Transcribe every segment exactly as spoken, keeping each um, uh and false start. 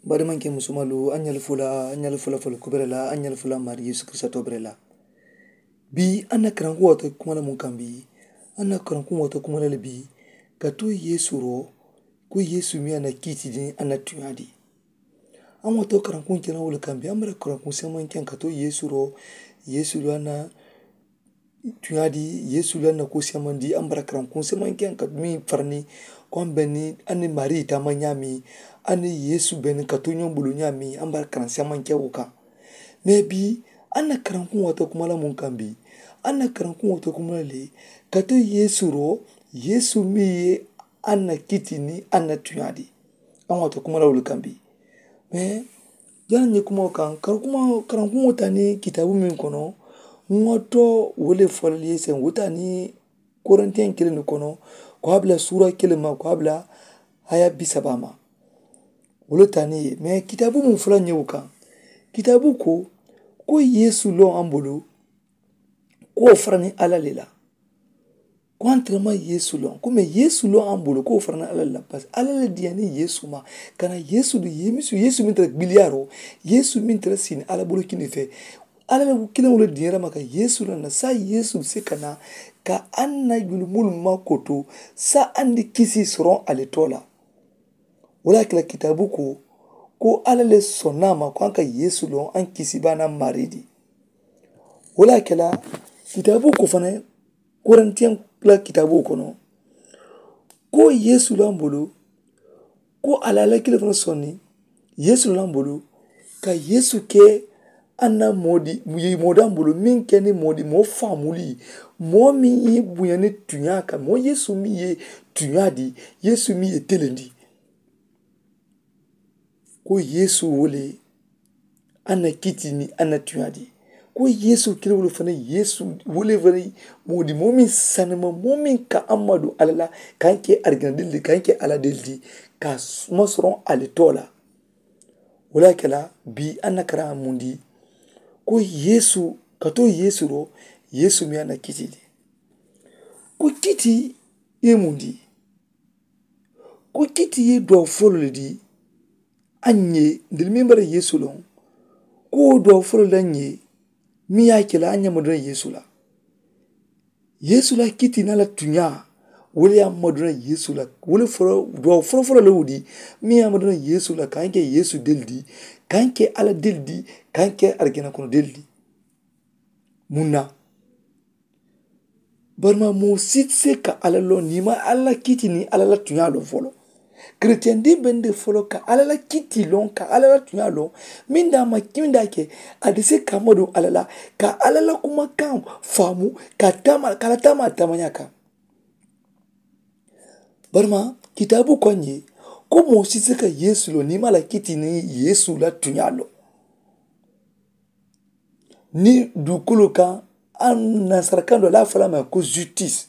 bari manke musumalu anyal fula anyal fula fula kuberela anyal fula mari Yesu Kristo tobrela bi anna karanku wato kuma la munkambi anna karanku wato kuma la bi kato Yesu ro ku Yesu mi ana kiti din anna tuyadi an wato karanku kina wul kambi amra karanku seman kan kato Yesu ro Yesu lana tuyadi Yesu lana ko seman di amra karanku seman kan ka mi farni kon beni ani mari ta manyami ani Yesu beni kato nyombulu nyami amra karan seman ke wuka maybe anna karanku wato kuma la munkambi anna karanku wato kuma le kato Yesu ro Yesu mi anna kitini anna tuyadi an wato kuma la wul kambi me yana nye kuma kan karanku karanku wata ni kitabu min kono ngoto wole folye sen wuta ni Korintien kile ni kono kwa habla sura kile ma kwa habla haya bisabama wole tani me kitabu mun fula nyewuka kitabu ko ko Yesu lo ambulu ko frani alalela kontrama Yesu lo ko me Yesu lo ambulu ko frani alala pas alala diani Yesu ma kana Yesu du yemisu Yesu min tra biliaro Yesu min tra sin ala bulu kinife alala kila wala dinera maka Yesu na sa Yesu se kana ka anna gulmul makoto sa andi kisi soron aletola wala kila kitabu ko ko alale sonama ko anka Yesu lo an kisi bana maridi wala kila kitabu ko fana Korintien la kitabu ko no ko Yesu lo ambolo ko alala kila fana sonni Yesu lo ambolo ka Yesu ke anna modi yi modam bulu min keni modi mo famuli mo mi yi buyani tunyaka mo Yesu mi ye tunyadi Yesu mi ye telendi ko Yesu wole anna kitini anna tunyadi ko Yesu kile wole fana Yesu wole fana modi mo min sanama mo min ka amadu alala kanke argandildi kanke aladeldi ka masron alitola wala kala bi anna kara mundi ko Yesu kato Yesu ro Yesu mi ana kiti di ko kiti ye mundi ko kiti ye do folo di anye ndil mi mbara Yesu lo ko do folo la nye mi ya kila anya modra Yesu la Yesu la kiti na la tunya wole ya modra Yesu la wole folo do folo folo la wudi mi ya modra Yesu la kanke Yesu deldi kanke ala deldi kanke argena kono deldi munna barma mo sitse ka ala lo nima ala kiti ni ala la tunya lo folo Christian di bende folo ka ala la kiti lon ka ala la tunya lo minda ma kinda ke adise kamado ala la ka ala la kuma kam famu ka tama kala tama tamanyaka barma kitabu konye ko mo sitse ka Yesu lo nima la kiti ni Yesu la tunya lo ni dukulu kan an nasarakan do la fala ma ko justice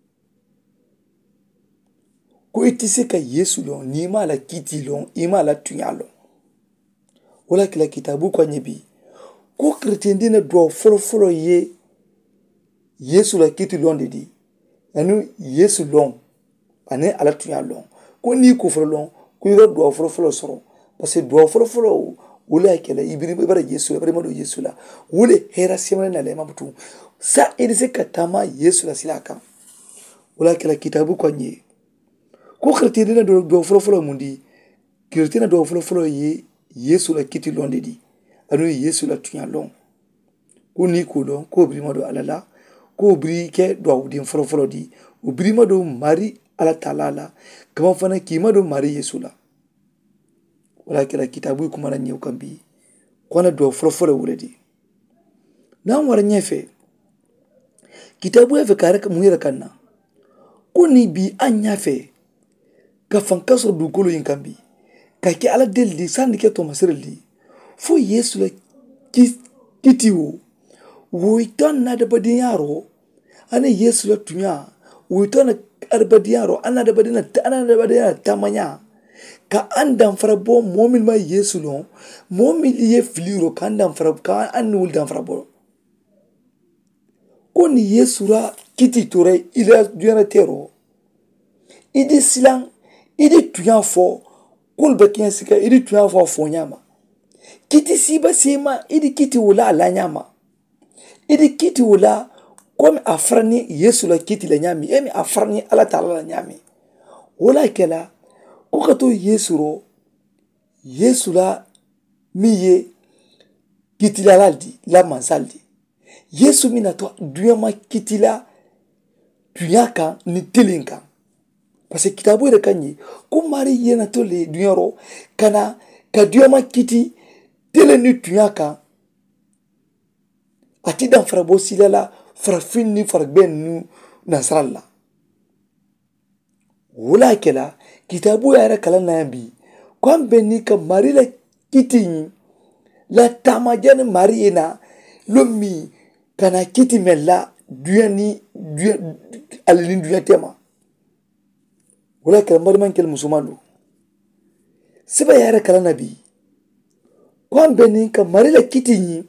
ko itise ka Yesu lo ni ma la kiti lo ima la tunya lo wala kila kitabu kwa nyebi ko chrétien dina do folo folo ye Yesu la kiti lo ndidi anu Yesu lo ane ala tunya lo ko ni ko folo lo ko yo do folo folo soro parce que do folo folo wole kele ibiri bara Yesu bara mado Yesu la wole hera semana na le mabutu sa edise katama Yesu la silaka wala kele kitabu kwa nye ko khritina do do folo folo mundi khritina do folo folo ye Yesu la kiti londe di anu Yesu la tunya long ko ni ko don ko biri mado alala ko biri ke do di folo folo di o biri mado mari ala talala kama fana ki mado mari Yesu la wala kila kitabu kuma na nye ukambi kwa na do folo wuledi na wara nyefe kitabu efe kareka muhira kana kuni bi anyafe ka fankaso dukolo yinkambi ka ki ala deldi sandi ke to masirli fo Yesu la kiti wo wo itan na da badin yaro ana Yesu la tunya wo itan na badin yaro ana da badin ana da badin tamanya ka andam farabo momin ma Yesu lo momin ye filiro ka andam farabo ka anul dam farabo ko ni Yesu ra kiti tore ila duana tero idi silang idi tuya fo kul bakin sika idi tuya fo fo nyama kiti siba sema idi kiti wula ala nyama idi kiti wula comme afrani yesu la kiti la nyami emi afrani ala taala la nyami wala kela ko kato yesu ro yesu la miye kiti la laldi la mansaldi yesu mina to duyama kiti la tuyaka ni telinka parce que kitabu de kanyi ko mari yena to le duyaro kana ka duyama kiti tele ni tuyaka ati dan farabo silala farafin ni farben nu nasralla wala kela kitabu ya ra kala nambi kwam benni ka mari la kiti la tamajan mari ena lomi kana kiti mella duyani duyan alin duyatema wala kala mari man kel musulmanu siba ya ra kala nabi kwam benni ka mari la kiti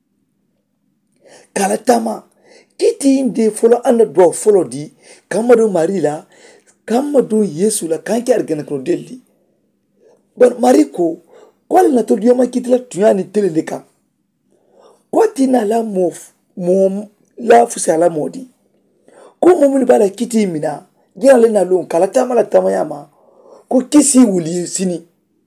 kala tama kiti de folo anda do folo di kamado mari la kamado yesu la kanki argana ko delli bar mari ko kwal na to dioma kiti la tuyani tele ka kwati na la mof mom la fusa la modi ko momuni bala kiti mina gina le na lon kala tama la tama yama ko kisi wuli sini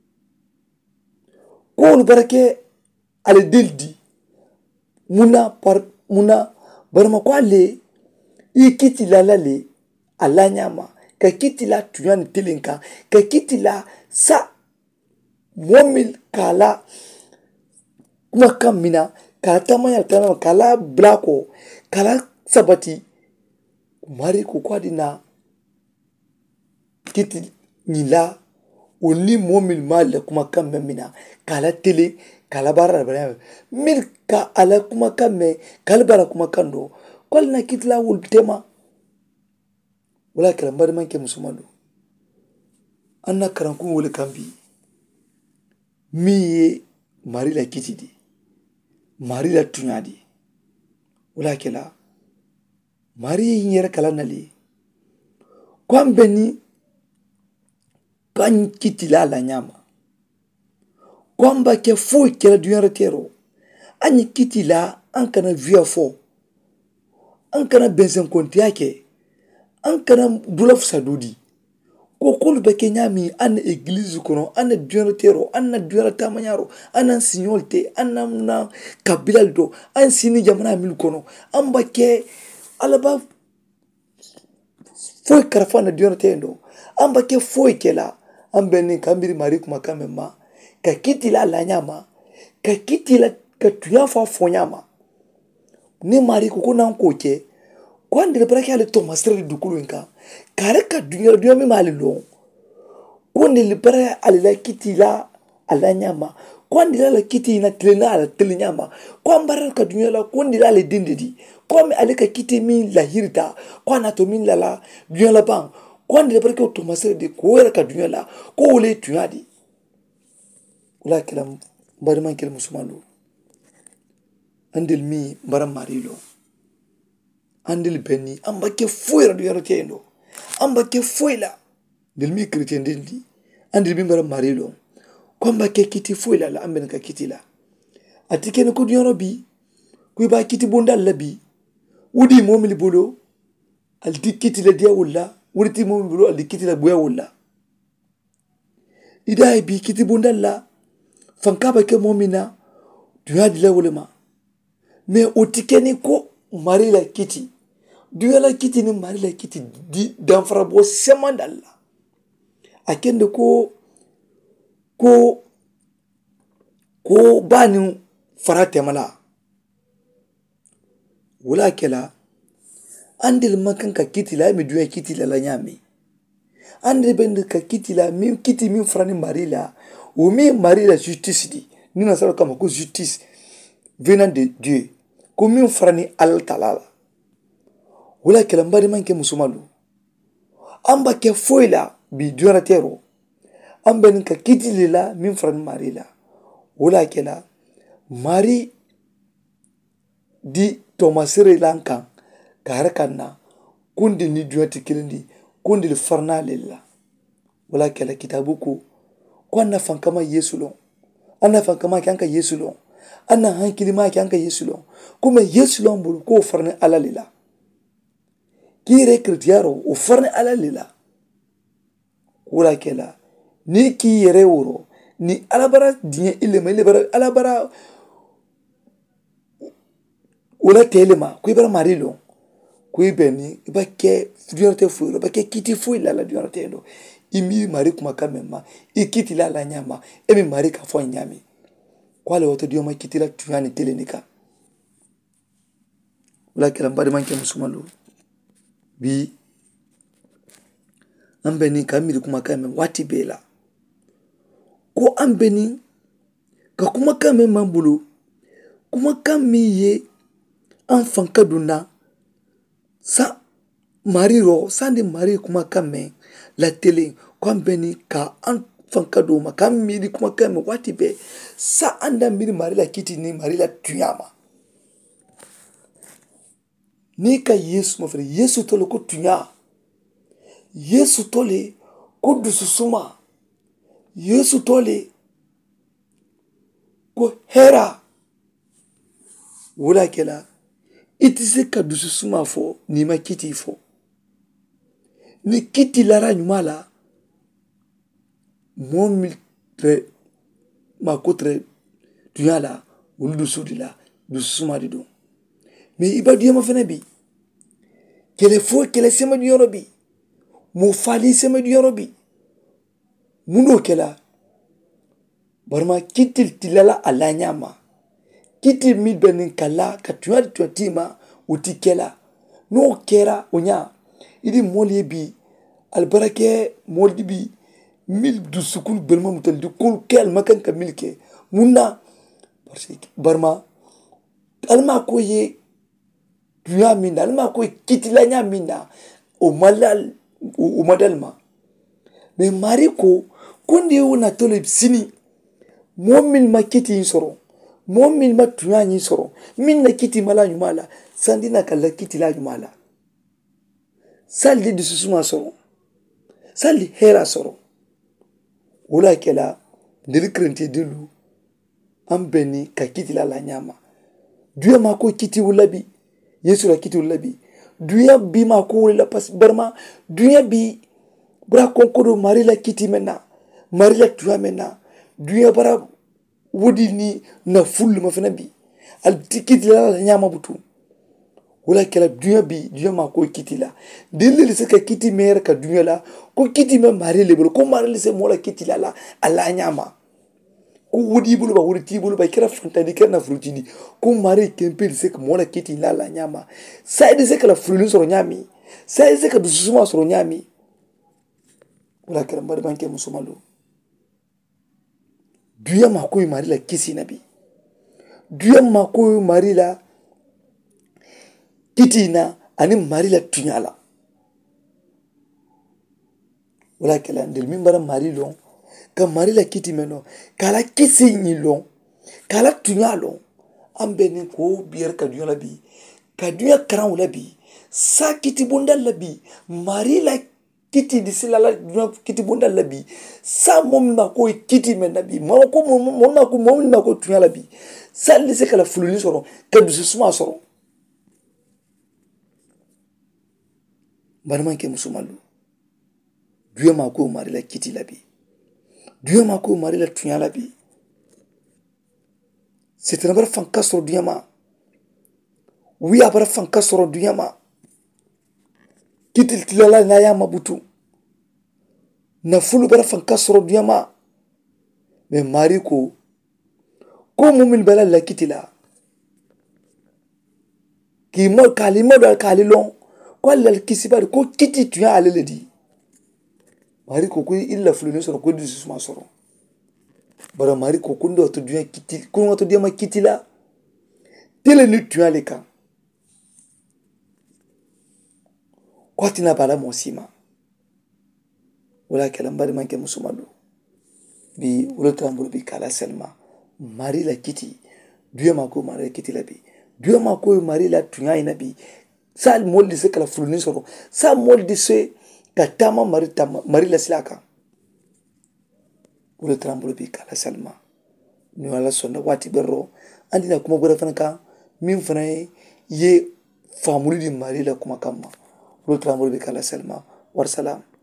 ko lu barake ale deldi muna par muna barma kwale i kiti la la le ala nyama ka kiti la tuyani telenka ka kiti la sa momil kala kuma kamina kala tamaya tama kala blako kala sabati mari ko kwadina kiti nila oni momil mal kuma kamina kala tele kala bara bara mil ka ala kuma kamme kala bara kuma kando kwal na kiti la wul tema wala kala mbari manke musumando anna karanku wole kambi miye mari la kiti di mari la tunyadi wala kala mari yere kala nali kwambeni kan kiti la la nyama kwamba ke fo kela duyara tero anyi kiti la an kana via fo an kana benzen konti yake an kana dulaf sadudi ko kul be kenyami an église kono an duyara tero an duyara tamanyaro an signolte an na kabilal do an sini jamana mil kono an ba ke alaba fo karfa na duyara tendo an ba ke fo kela an benni kambiri mari kuma kamema ka kiti la la nyama ka kiti la ka tuya fa fo nyama ni mari ko kuna ko ke kwande le baraka le to masri dukulu nka kare ka dunya dunya mi mali lo kwande le baraka ale la kiti la ala nyama kwande la kiti na tlena ala tle nyama kwambara ka dunya la kwande la le dindidi kwame ale ka kiti mi la hirita kwana to min la la dunya la bang kwande le baraka to masri de ko ka dunya la ko le tuya di wala kala mbari man kel musumando andil mi mbara marilo andil benni amba ke foira du yaro tendo amba ke foila dil mi chrétien dildi andil mi mbara marilo komba ke kiti foila la amben ka kiti la atike ne ko du yaro bi kuy ba kiti bondal la bi wudi momili bolo al di kiti la dia wala wurti momili bolo al di kiti la buya wala ida bi kiti bondal la fankaba ke momina duya dile wulema mais otikeni ko mari la kiti duya la kiti ni mari la kiti di danfara bo semandalla akende ko ko ko bani farate mala wala kela andil makan ka kiti la mi duya kiti la la nyami andil bend ka kiti la mi kiti mi frani mari la ou mi mari la justice di nous na sala kama ko justice venant de Dieu comme frani al talala wala kala mbari manke musumalu amba ke foila bi duara tero amba ninka kiti la min frani mari la wala kala mari di tomasire lankan karakanna kundi ni duati kilindi kundi farna lilla wala kala kitabuku ko anna fankama yesu lon anna fankama ke anka yesu lon anna hankilima ke anka yesu lon kuma yesu lon bulu ko farne ala lila kire kritiaro o farne ala lila wala kela ni ki yere woro ni alabara dinye ilema ilebara alabara wala telema ko ibara marilo ko ibeni ibake duyorte fuiro bake kiti fu la la duyorte ndo imi mari kuma kamema ikiti la la nyama emi mari ka fo nyami kwale woto dioma kiti la tuyani telenika wala kela mbadi manke musumalo bi ambeni kamiri kuma kamema wati bela ko ambeni ka kuma kamema mbulu kuma kamiye enfant kaduna sa mariro sandi mari kuma kame la télé ko mbeni ka enfant kaduma kamiri kuma kame wati be sa anda miri mari la kiti ni mari la tuyama ni ka yesu mo frère yesu tole ko tunya yesu tole ko dususuma yesu tole ko hera wala kela itise ka dususuma fo ni ma kiti fo ni kiti lara nyumala mon tre ma kotre tuyala wulu dusudila dususuma dido mais iba dioma fene bi kele fo kele sema dioro bi mo fali sema dioro bi muno kela barma kitil tilala alanyama kiti mi benin kala ka tuya tuatima utikela no kera onya idi moli bi albarake moli bi mil du sukul belma mutal di kul kel makan ka milke munna parce que barma alma ko ye tuya minda alma ko kitila nya minda o malal o madalma mais mariko konde wona tole sini momin makiti insoro momin matuya ni soro min na kiti mala nyumala sandina kala kiti la nyumala saldi du susuma soro saldi hera soro wala kela ndiri krenti dilu ambeni ka kiti la la nyama duya mako kiti wulabi yesu la kiti wulabi duya bi mako wula pas barma duya bi bra konkodo mari la kiti mena mari la tuya mena duya bara wodi ni na ful ma fena bi al tikiti la nyama butu wala kala duya bi duya ma ko kiti la dille se ka kiti mer ka duya la ko kiti me mari le ko mari le se mola kiti la la ala nyama ko wodi bulu ba wodi ti bulu ba kira fantani kana frutini ko mari kempel se ka mola kiti la la nyama sai de se ka la frulin soro nyami sai se ka dusuma soro nyami wala kala mbadi banke musumalo duya makoy mari la kisi nabi duya makoy mari la kitina ani mari la tunyala wala kala ndel mimbara mari lon ka mari la kiti meno kala kisi ni lon kala tunyalo ambeni ko bier ka duya labi ka duya kran wala bi sa kiti bonda labi mari la kiti disila la kiti bonda labi sa mom na ko kiti men nabi mo ko mom na ko mom na ko tunya labi sa lise kala fuluni soro ka dusu suma soro barman ke musumalu duya ma ko mari la kiti labi duya ma ko mari la tunya labi c'est un bar fanka soro duya ma wi abara fanka soro duya ma kitil tilala na ya mabutu na fulu bara fanka soro duyama me mariko ko mumin bala la kitila ki mo kalima do kalilon ko la kisibar ko kiti tuya aleledi mariko ko illa fulu ne soro ko du suma soro bara mariko ko ndo to duya kiti ko to diyama kitila tele ni tuya le kan kwatina bala mosima wala kalam bari manke musumadu bi wala tambul bi kala selma mari la kiti duya mako mari la kiti la bi duya mako mari la tunya ina bi sal moldi se kala fuluni soro sa moldi se katama mari tama mari la silaka o de taara an bolo bi k'a lasalima ni ala sɔnna waati bɛɛ rɔ an tɛna kuma wɛrɛ fana kan min fana ye faamuli di mali la kumakan ma o de taara an bolo bi k'a lasalima warisalam